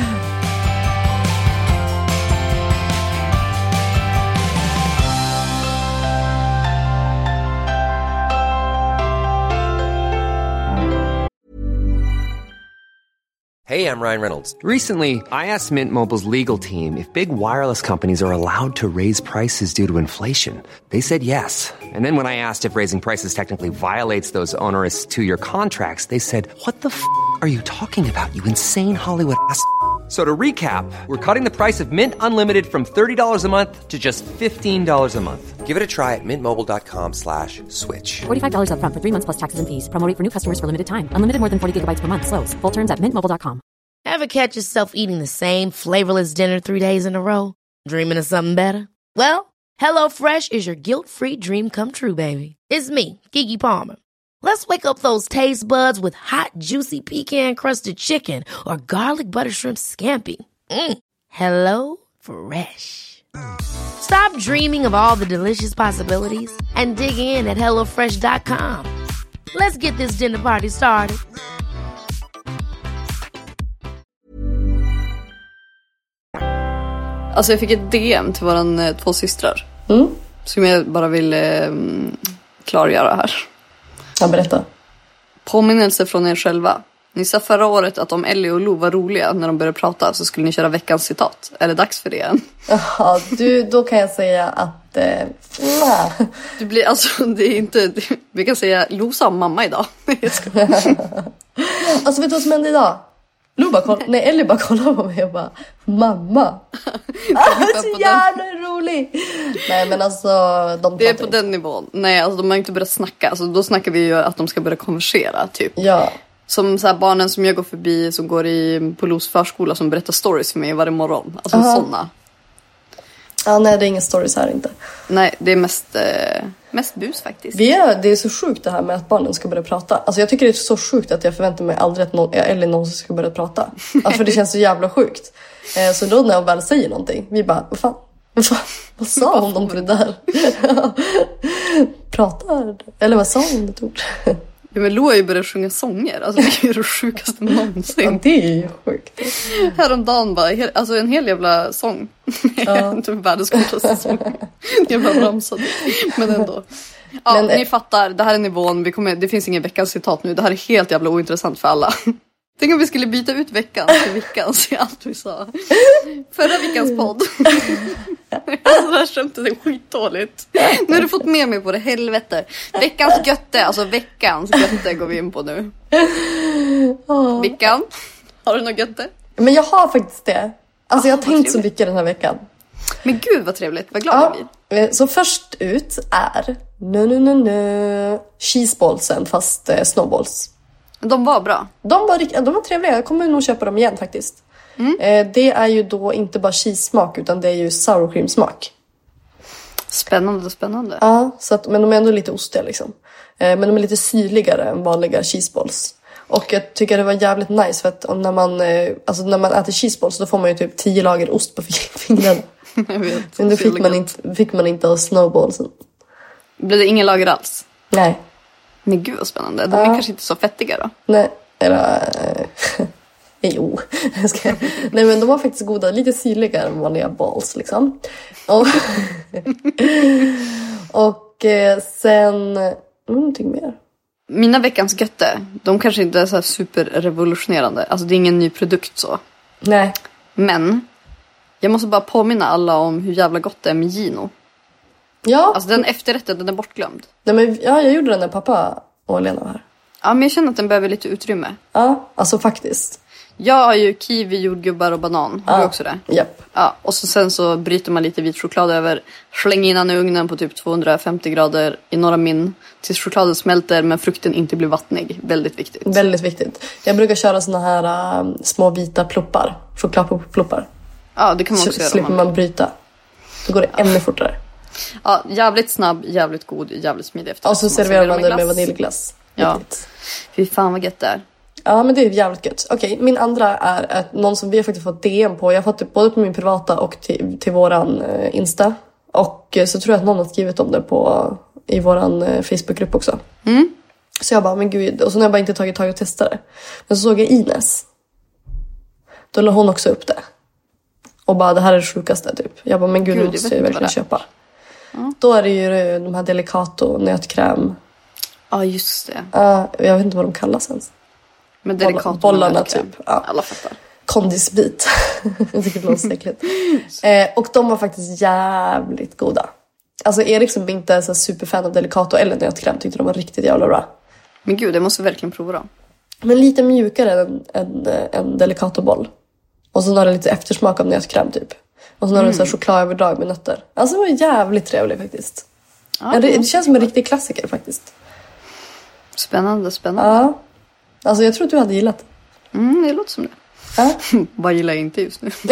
Hey, I'm Ryan Reynolds. Recently, I asked Mint Mobile's legal team if big wireless companies are allowed to raise prices due to inflation. They said yes. And then when I asked if raising prices technically violates those onerous two-year contracts, they said, what the f*** are you talking about, you insane Hollywood ass f- So to recap, we're cutting the price of Mint Unlimited from thirty dollars a month to just fifteen dollars a month. Give it a try at mintmobile.com slash switch. forty-five dollars up front for three months plus taxes and fees. Promo rate for new customers for limited time. Unlimited more than forty gigabytes per month. Slows full terms at mint mobile dot com. Ever catch yourself eating the same flavorless dinner three days in a row? Dreaming of something better? Well, HelloFresh is your guilt-free dream come true, baby. It's me, Keke Palmer. Let's wake up those taste buds with hot, juicy pecan-crusted chicken or garlic butter shrimp scampi. Mm. Hello Fresh. Stop dreaming of all the delicious possibilities and dig in at hello fresh dot com. Let's get this dinner party started. Alltså jag fick ett D M till våran eh, två systrar. Mm. Som jag bara vill eh, klargöra här. Ja, berätta. Påminnelse från er själva. Ni sa förra året att om Ellie och Lo var roliga när de började prata så skulle ni köra veckans citat. Är det dags för det än? Ja, du, då kan jag säga att... Eh, du blir, alltså, det är inte... Det, vi kan säga, Lo sa mamma idag. Alltså, vet du vad som hände idag? Lo bara koll, nej, Ellie bara kollade på mig och bara, mamma. Ah, så jävla rolig. Nej, men alltså, de det är på den nivån. Nej, alltså de har inte börjat snacka. Alltså, då snackar vi ju att de ska börja konversera, typ. Ja. Som så här, barnen som jag går förbi som går i på Los förskola som berättar stories för mig varje morgon. Alltså uh-huh. sådana. Ja, nej, det är inga stories här inte. Nej, det är mest, eh, mest bus faktiskt. Vi är, det är så sjukt det här med att barnen ska börja prata. Alltså jag tycker det är så sjukt att jag förväntar mig aldrig att någon, eller någon ska börja prata. Alltså för det känns så jävla sjukt. Eh, så då när jag väl säger någonting, vi bara, vad fan? Vad, fan? Vad sa hon om det där? Pratar? Eller vad sa hon det ord? Ja, men Lo har ju börjat sjunga sånger. Alltså det är ju det sjukaste någonsin. Ja, det är ju sjukt. Häromdagen bara, hel, alltså en hel jävla sång. Ja. Inte världens kortaste sång. Jag bara ramsade. Men ändå. Ja, men, ni fattar, det här är nivån. Vi kommer, det finns ingen veckans citat nu. Det här är helt jävla ointressant för alla. Tänk om vi skulle byta ut veckan till veckans i allt vi sa. Förra veckans podd. Alltså det här skämtet är skitdåligt. Nu har du fått med mig på det, helvete. Veckans götte, alltså veckans götte går vi in på nu. Oh. Veckan, har du något götte? Men jag har faktiskt det. Alltså jag har oh, tänkt så mycket den här veckan. Men gud vad trevligt, vad glad jag blir. Så först ut är nu nu nu nu cheeseballsen fast eh, snowballs. De var bra. De var, de var trevliga, jag kommer nog köpa dem igen faktiskt. Mm. Eh, det är ju då inte bara cheese-smak utan det är ju sour cream-smak. Spännande, spännande. Ja, så att, men de är ändå lite ostiga liksom. Eh, men de är lite syrligare än vanliga cheeseballs. Och jag tycker det var jävligt nice för att om när, man, eh, alltså när man äter cheeseballs då får man ju typ tio lager ost på fingrarna. Jag vet. Men då fick man, inte, fick man inte av snowballsen. Blev det ingen lager alls? Nej. Men gud vad spännande. De är ja. kanske inte så fettiga då? Nej, eller... Äh, jo. Ska... Nej, men de var faktiskt goda. Lite syrligare än vanliga balls, liksom. Och, och Och eh, sen... Någonting mer. Mina veckans götte, de kanske inte är så här superrevolutionerande. Alltså det är ingen ny produkt så. Nej. Men jag måste bara påminna alla om hur jävla gott det är med Gino. Ja. Alltså den efterrätten, den är bortglömd. Nej, men, ja, jag gjorde den när pappa och Lena var här. Ja, men jag känner att den behöver lite utrymme. Ja, alltså faktiskt. Jag har ju kiwi, jordgubbar och banan. Har ja. du också det? Japp. Ja, och så sen så bryter man lite vit choklad över. Släng in den i ugnen på typ tvåhundrafemtio grader i några min. Tills chokladen smälter men frukten inte blir vattnig. Väldigt viktigt. Väldigt viktigt. Jag brukar köra såna här uh, små vita ploppar. Chokladploppar. Ja, det kan man också så göra. Slipper man bryta. Då går det ännu fortare. Ja, jävligt snabb, jävligt god, jävligt smidig efter. Och så serverar man det med vaniljglass. Ja. Fy fan vad gött det är. Ja, men det är jävligt gött. Okej, min andra är att någon som vi har faktiskt fått D M på. Jag har fått det både på min privata och till, till våran eh, Insta. Och eh, så tror jag att någon har skrivit om det på i våran eh, Facebookgrupp också. Mm. Så jag bara, men gud. Och så har jag bara inte tagit tag och testade. Men så såg jag Ines. Då la hon också upp det. Och bara, det här är det sjukaste typ. Jag bara, men gud, gud det måste jag verkligen köpa. Ja. Då är det ju de här Delicato, nötkräm. Ja, just det. Ja, uh, jag vet inte vad de kallas ens. Men Delicato bollarna typ. Ja. Alla fattar. Kondisbit. Jag tycker det låter så äckligt. eh, och de var faktiskt jävligt goda. Alltså Erik som inte är så superfan av Delicato eller nötkräm tyckte de var riktigt jävla bra. Men gud, jag måste verkligen prova dem. Men lite mjukare än en, en Delicato-boll. Och så har det lite eftersmak av nötkräm typ. Och så har mm. det så här chokladöverdrag med nötter. Alltså det var jävligt trevligt faktiskt. Ja, det, det känns som en riktig klassiker faktiskt. Spännande, spännande. Ja. Alltså jag tror att du hade gillat det. Mm, det låter som det. Ja. Vad gillar jag inte just nu?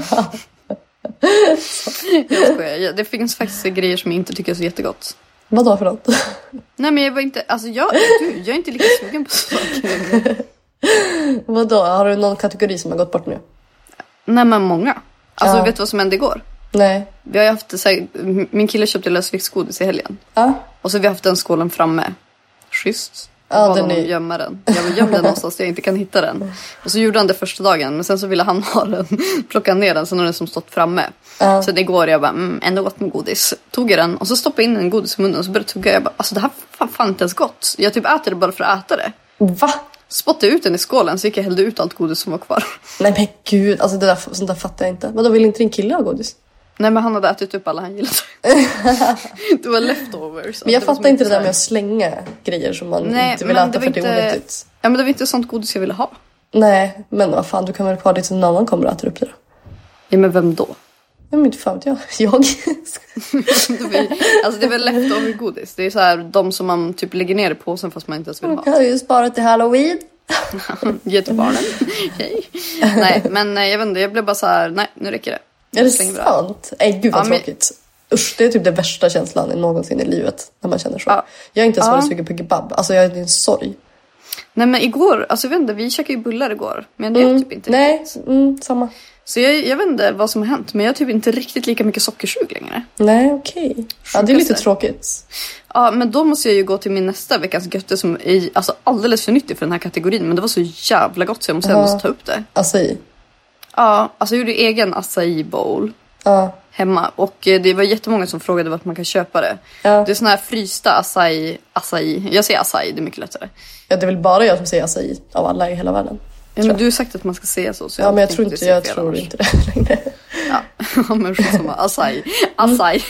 Jag skojar. Det finns faktiskt grejer som jag inte tycker är så jättegott. Vad då för något? Nej, men jag var inte... Alltså jag, du, jag är inte lika sugen på saker. Vad då? Har du någon kategori som har gått bort nu? Nej, men många. Alltså ja. Vet du vad som hände igår? Nej. Vi har ju haft så här, min kille köpte lösviktsgodis i helgen. Ja. Och så har vi haft den skålen framme. Schysst. Ja, den är... gömma den. Jag vill gömma den någonstans så jag inte kan hitta den. Och så gjorde han det första dagen. Men sen så ville han ha den. Plocka ner den. Sen har den som stått framme. Ja. Så igår jag bara, mm, ändå gott med godis. Tog jag den och så stoppade in en godis i munnen. Och så började tugga. Jag bara, alltså det här fan, fan inte ens gott. Jag typ äter det bara för att äta det. Va? Spottade ut den i skålen så gick jag hällde ut allt godis som var kvar. Nej men gud, alltså det där, sånt där fattar jag inte. Vadå, vill inte din kille ha godis? Nej, men han hade ätit upp alla han gillade. Det var leftovers. Men jag det fattar inte det där med att slänga grejer som man Nej, inte vill äta för inte... det är onyttigt. Ja, men det var inte sånt godis jag ville ha. Nej, men vad fan, du kan väl kvar dit så någon annan kommer att äta upp det då. Ja, men vem då? Ja, men inte fan vet jag. Jag. Alltså det är väl leftover godis. Det är så här de som man typ lägger ner i påsen fast man inte ens vill ha. Jag har ju sparat till Halloween. Ge till barnen. Hej. Nej, men jag vet inte, jag blev bara så här, nej, nu räcker det. Är det sant? Nej, gud vad ja, tråkigt. Men... Usch, det är typ den värsta känslan någonsin i livet. När man känner så. Ja. Jag är inte så ja. sugen på kebab. Alltså jag är en sorg. Nej, men igår, alltså jag vet inte, vi käkade ju bullar igår. Men det är mm. typ inte Nej, mm, samma. Så jag, jag vet inte vad som har hänt. Men jag har typ inte riktigt lika mycket sockersjuk längre. Nej, okej. Okay. Ja, det är lite tråkigt. Ja, men då måste jag ju gå till min nästa veckans götte som är alltså, alldeles för nyttig för den här kategorin. Men det var så jävla gott så jag måste, måste ta upp det. Acai? Ja, alltså jag gjorde egen acai bowl. Ja. Hemma. Och det var jättemånga som frågade vart man kan köpa det. Ja. Det är sån här frysta acai, acai. Jag säger acai, det är mycket lättare. Ja, det är väl bara jag som säger acai av alla i hela världen. Ja, men du har sagt att man ska säga så. så ja, men jag tror inte, jag tror inte det längre. Ja, men skitsamma. Acai. Acai.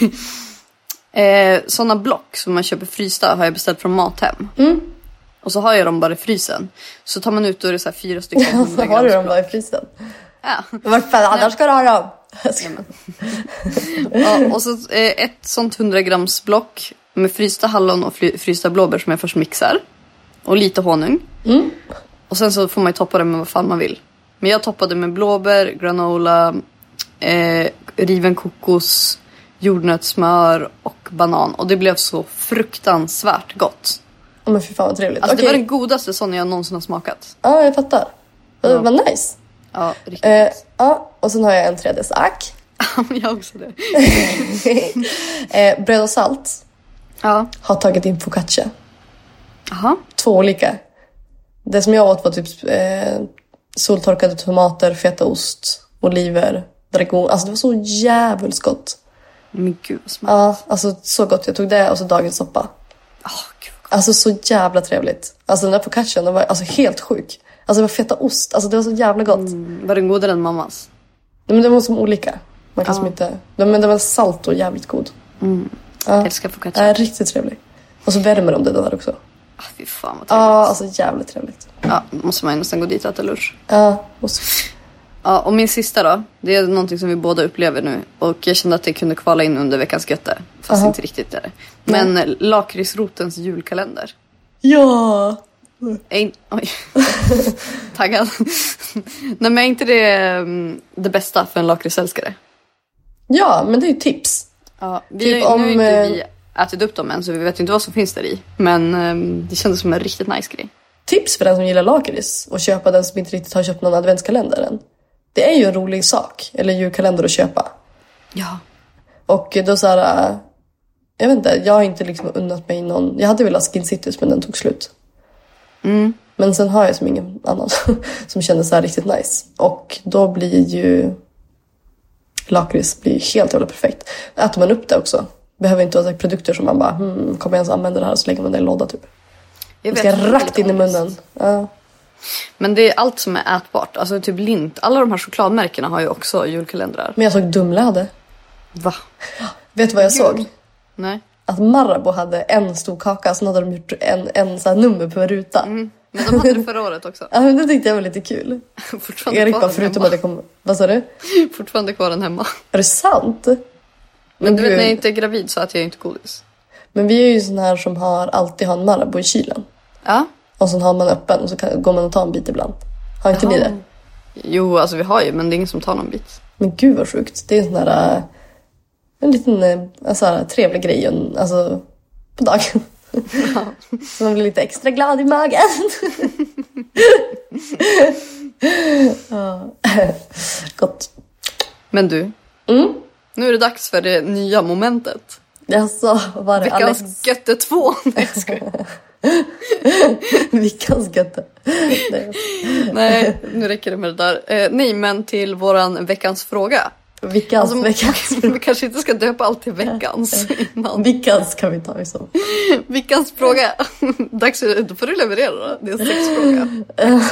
Mm. Eh, såna block som man köper frysta har jag beställt från Mathem. Mm. Och så har jag dem bara i frysen. Så tar man ut då är det så här fyra stycken. Ja, så har du dem bara i frysen. Ja. Varför annars ska du ha dem? Ja, och så eh, ett sånt hundra grams block med frysta hallon och frysta blåbär som jag först mixar. Och lite honung. Mm. Och sen så får man ju toppa det med vad fan man vill. Men jag toppade med blåbär, granola, eh, riven kokos, jordnötssmör och banan. Och det blev så fruktansvärt gott. Ja, men fy fan vad trevligt. Alltså okay. Det var den godaste sån jag någonsin har smakat. Ja, jag fattar. Det var ja. nice. Ja, riktigt eh, ja, och sen har jag en tredje sak. Jag har också det. eh, bröd och salt. Ja. Har tagit in focaccia. Aha. Två olika. Det som jag åt var typ eh, soltorkade tomater, fetaost, oliver, dragon. Alltså det var så jävligt gott. Men gud vad smart. Ja, alltså så gott. Jag tog det och så dagens soppa. Oh, gud vad gott. Alltså så jävla trevligt. Alltså den där focaccian, den var alltså helt sjuk. Alltså det var feta ost. Alltså det var så jävla gott. Mm, var den godare än mammas? Nej, men det var som olika. Man kan Ja. som inte... Men det var salt och jävligt god. Mm. Ja. Jag älskar focaccia. Ja, riktigt trevlig. Och så värmer de det där också. Ah, fy fan vad trevligt. Ja, alltså jävligt trevligt. Ja, måste man ju nästan gå dit och äta lunch. Ja, och så... Ja, och min sista då. Det är någonting som vi båda upplever nu. Och jag kände att det kunde kvala in under veckans götte. Fast Aha. inte riktigt är det. Men mm. lakritsrotens julkalender. Ja! Ein... Oj. Taggad. Nej, men är inte det um, det bästa för en lakritsälskare? Ja, men det är ju tips. Ja, vi Typ har, om, nu har inte eh, vi ätit upp dem än, så vi vet inte vad som finns där i. Men um, det kändes som en riktigt nice grej. Tips för den som gillar lakrits och köpa den som inte riktigt har köpt någon adventskalender än. Det är ju en rolig sak, eller julkalender att köpa. Ja. Och då så här, jag vet inte, jag har inte liksom unnat mig någon. Jag hade velat Skin Cities, men den tog slut. Mm. Men sen har jag som ingen annan som känner så här riktigt nice. Och då blir ju lakrits blir helt jävla perfekt. Äter man upp det också. Behöver inte vara produkter som man bara, hmm, kommer jag ens använda det här, så lägger man det i en låda typ. Jag Det vet, ska det är rakt lite in i ångest. munnen. Ja. Men det är allt som är ätbart. Alltså typ Lint. Alla de här chokladmärkena har ju också julkalendrar. Men jag såg Dumle. Va? Vet du vad jag såg? Nej. Att Marabou hade en stor kaka, så hade de gjort en, en så här nummer på en ruta. Mm. Men de hade det förra året också. Ja, men det tyckte jag var lite kul. Fortfarande Erik kvar bara, den förutom hemma. att det kom... Vad sa du? Fortfarande kvar den hemma. Är det sant? Men du vet, gud. när jag inte är gravid så att jag inte godis. Men vi är ju sån här som har alltid har en Marabou i kylen. Ja. Och så har man öppen och så kan, går man och tar en bit ibland. Har inte ni det? Jo, alltså vi har ju, men det är ingen som tar någon bit. Men gud vad sjukt. Det är en sån här... äh, En liten äh, alltså, här, trevlig grej. en- Alltså, på dagen. Så man blir lite extra glad i magen. Ja. Gott. Men du, Mm. nu är det dags för det nya momentet. Alltså, var det Alex? Veckans götte två. Nej, jag skojar. Veckans götte. Nej. Nej, nu räcker det med det där. Eh, nej, men till våran veckans fråga. Veckans, Alltså, veckans. vi kanske inte ska döpa allt till veckans innan. Veckans kan vi ta liksom. Veckans fråga. Dags för, då får du leverera då. Det är en sexfråga.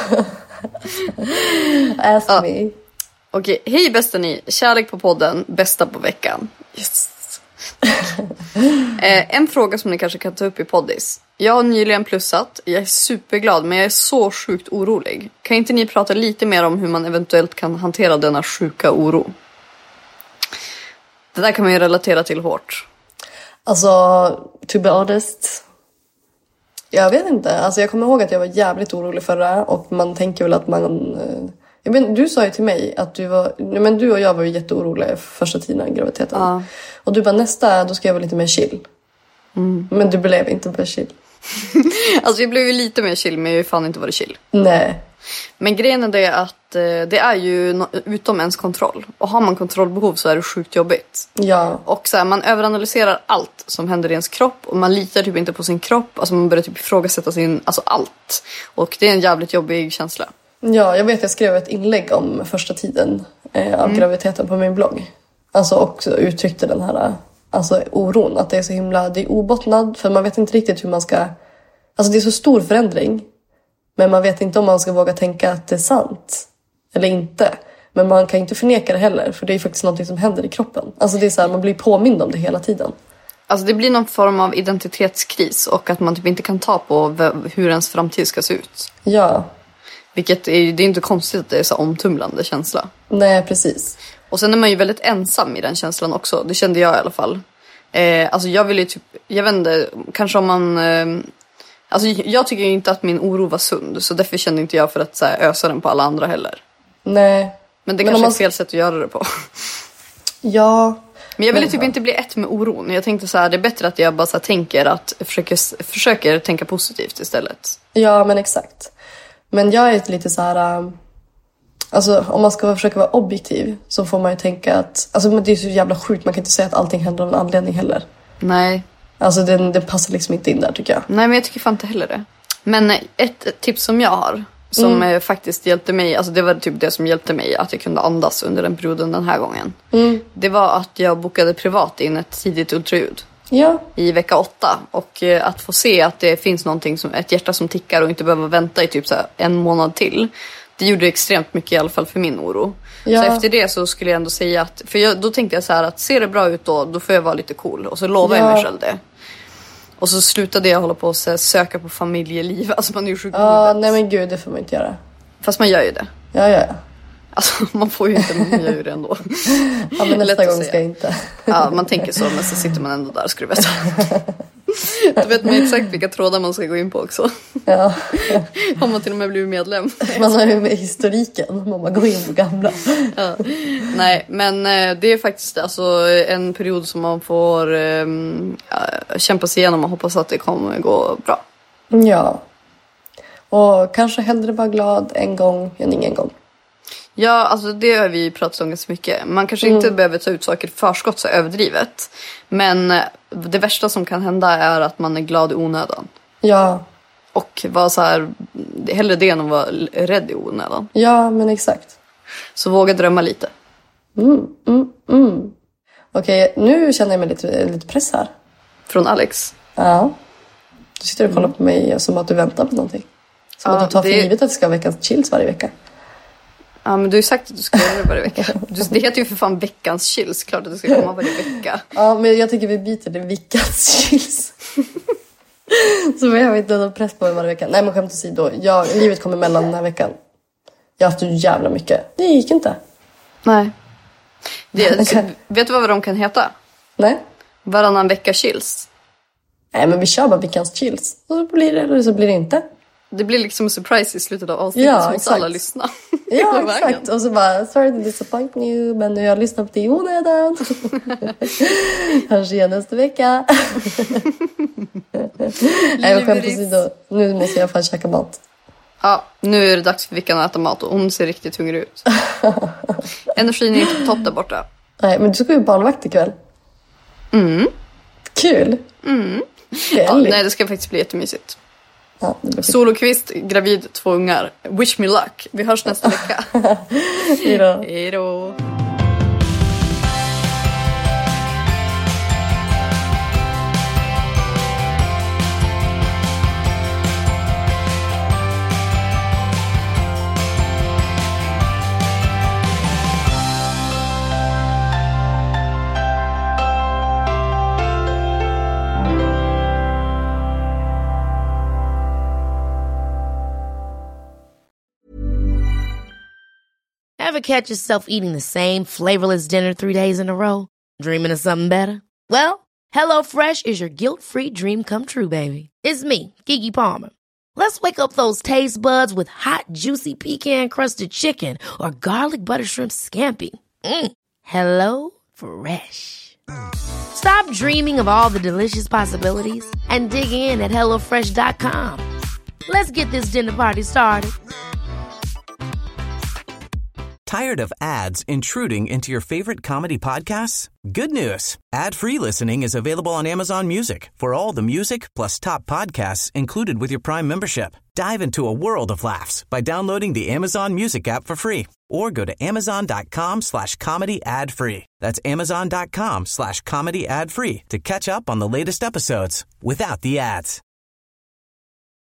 Ask Ja. me. Okej, hej bästa ni. Kärlek på podden, bästa på veckan. Yes. eh, en fråga som ni kanske kan ta upp i poddis. Jag har nyligen plussat. Jag är superglad, men jag är så sjukt orolig. Kan inte ni prata lite mer om hur man eventuellt kan hantera denna sjuka oro? Det där kan man ju relatera till hårt. Alltså, to be honest. Jag vet inte. Alltså jag kommer ihåg att jag var jävligt orolig för det. Och man tänker väl att man... eh, Jag vet, du sa ju till mig att du var... Nej, men du och jag var ju jätteoroliga första tiden i graviditeten. Ja. Och du bara, nästa, då ska jag vara lite mer chill. Mm. Men du blev inte mer chill. Alltså jag blev ju lite mer chill, men jag har ju fan inte varit chill. Nej. Men grejen är det att eh, det är ju no- utom ens kontroll. Och har man kontrollbehov så är det sjukt jobbigt. Ja. Och så här, man överanalyserar allt som händer i ens kropp. Och man litar typ inte på sin kropp. Alltså man börjar typ ifrågasätta sin, alltså allt. Och det är en jävligt jobbig känsla. Ja, jag vet jag skrev ett inlägg om första tiden eh, av graviditeten på min blogg. Alltså också uttryckte den här alltså, oron. Att det är så himla, det är obottnad. För man vet inte riktigt hur man ska... Alltså det är så stor förändring. Men man vet inte om man ska våga tänka att det är sant. Eller inte. Men man kan inte förneka det heller. För det är faktiskt något som händer i kroppen. Alltså det är så här, man blir påmind om det hela tiden. Alltså det blir någon form av identitetskris. Och att man typ inte kan ta på v- hur ens framtid ska se ut. Ja. Vilket är, det är inte konstigt att det är så omtumlande känsla. Nej, precis. Och sen är man ju väldigt ensam i den känslan också. Det kände jag i alla fall. Eh, alltså jag vill ju typ, jag vet inte, kanske om man... Eh, alltså jag tycker ju inte att min oro var sund. Så därför kände inte jag för att så här, ösa den på alla andra heller. Nej. Men det Men kanske om man- är fel sätt att göra det på. Ja. Men jag ville Men- typ inte bli ett med oron. Jag tänkte så här, det är bättre att jag bara så här, tänker att försöker, försöker tänka positivt istället. Ja, men exakt. Men jag är lite så här... ähm, Alltså om man ska försöka vara objektiv så får man ju tänka att... Alltså men det är så jävla sjukt, man kan inte säga att allting händer av en anledning heller. Nej. Alltså det, det passar liksom inte in där tycker jag. Nej, men jag tycker fan inte heller det. Men ett, ett tips som jag har som Mm. eh, faktiskt hjälpte mig. Alltså det var typ det som hjälpte mig att jag kunde andas under den perioden den här gången. Mm. Det var att jag bokade privat in ett tidigt ultraljud. Ja. I vecka åtta. Och eh, att få se att det finns någonting som ett hjärta som tickar och inte behöver vänta i typ så här en månad till. Det gjorde extremt mycket i alla fall för min oro. Ja. Så efter det så skulle jag ändå säga att, för jag, då tänkte jag så här att ser det bra ut då, då får jag vara lite cool. Och så lovade Ja. jag mig själv det. Och så slutade jag hålla på att söka på familjeliv. Alltså man är ju sjuk i Ja, huvudet. nej men gud, det får man inte göra. Fast man gör ju det. Ja, ja, ja. Alltså man får ju inte, men man gör ju det ändå. Ja, men Lätt nästa att gång säga. ska jag inte. Ja, man tänker så, men så sitter man ändå där och skruvar. Då vet man exakt vilka trådar man ska gå in på också. Ja. Har man till och med blivit medlem. Man har ju med historiken om man går in på gamla. Ja. Nej, men eh, det är faktiskt alltså en period som man får eh, kämpa sig igenom och hoppas att det kommer gå bra. Ja. Och kanske hellre vara glad en gång än ingen gång. Ja, alltså det har vi pratat om ganska mycket. Man kanske inte behöver ta ut saker i förskott så överdrivet. Men det värsta som kan hända är att man är glad i onödan. Ja. Och vara så här, hellre det än att vara rädd i onödan. Ja, men exakt. Så våga drömma lite. Mm, mm, mm. Okej, nu känner jag mig lite, lite press här. Från Alex. Ja. Du sitter och kollar på mig som att du väntar på någonting. Som Ja, att du tar för det- givet att det ska ha veckans chills varje vecka. Ja, men du har ju sagt att du ska göra det varje vecka. Du, det heter ju för fan veckans chills. Klart att du ska komma varje vecka. Ja, men jag tycker vi byter det veckans chills. Så jag har inte någon press på mig varje vecka. Nej, men skämt åsido. Jag, livet kom emellan den här veckan. Jag har haft så jävla mycket. Det gick inte. Nej. Det, så, vet du vad de kan heta? Nej. Varannan vecka chills. Nej, men vi kör bara veckans chills. Och så blir det eller så blir det inte. Det blir liksom en surprise i slutet av avsnittet, Ja, så måste exakt. alla lyssna. Ja, Hela vägen. exakt. Och så bara, sorry to disappoint you, men nu har jag lyssnat på det i onödan. Kanske igen nästa vecka. Nej, men skämt åsido. Nu måste jag fan käka mat. Ja, nu är det dags för Vickan att äta mat och hon ser riktigt hungrig ut. Energin är inte på topp där borta. Nej, men du ska ju barnvakt ikväll. Mm. Kul. Mm. Ja, Härligt. nej, det ska faktiskt bli jättemysigt. Ja, det blir Solokvist, gravid, två ungar. Wish me luck. Vi hörs nästa vecka. Hej då. Hej då. Ever catch yourself eating the same flavorless dinner three days in a row? Dreaming of something better? Well, HelloFresh is your guilt-free dream come true, baby. It's me, Keke Palmer. Let's wake up those taste buds with hot, juicy pecan-crusted chicken or garlic butter shrimp scampi. Mm. Hello Fresh. Stop dreaming of all the delicious possibilities and dig in at hello fresh dot com. Let's get this dinner party started. Tired of ads intruding into your favorite comedy podcasts? Good news. Ad-free listening is available on Amazon Music for all the music plus top podcasts included with your Prime membership. Dive into a world of laughs by downloading the Amazon Music app for free or go to amazon.com slash comedy ad free. That's amazon.com slash comedy ad free to catch up on the latest episodes without the ads.